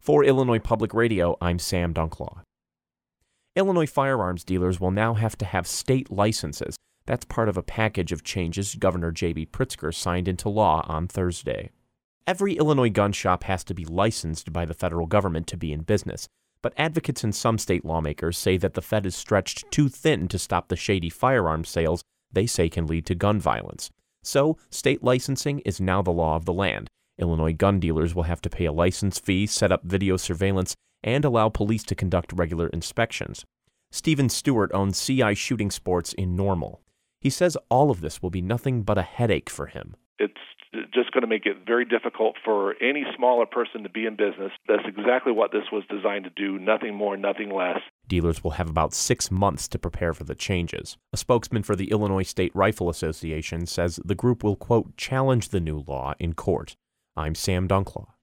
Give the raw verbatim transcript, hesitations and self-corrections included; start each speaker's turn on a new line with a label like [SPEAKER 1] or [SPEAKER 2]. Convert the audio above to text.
[SPEAKER 1] For Illinois Public Radio, I'm Sam Dunklaw. Illinois firearms dealers will now have to have state licenses. That's part of a package of changes Governor J B Pritzker signed into law on Thursday. Every Illinois gun shop has to be licensed by the federal government to be in business, but advocates and some state lawmakers say that the Fed is stretched too thin to stop the shady firearms sales they say can lead to gun violence. So, state licensing is now the law of the land. Illinois gun dealers will have to pay a license fee, set up video surveillance, and allow police to conduct regular inspections. Stephen Stewart owns C I Shooting Sports in Normal. He says all of this will be nothing but a headache for him.
[SPEAKER 2] It's just going to make it very difficult for any smaller person to be in business. That's exactly what this was designed to do, nothing more, nothing less.
[SPEAKER 1] Dealers will have about six months to prepare for the changes. A spokesman for the Illinois State Rifle Association says the group will, quote, challenge the new law in court. I'm Sam Dunklaw.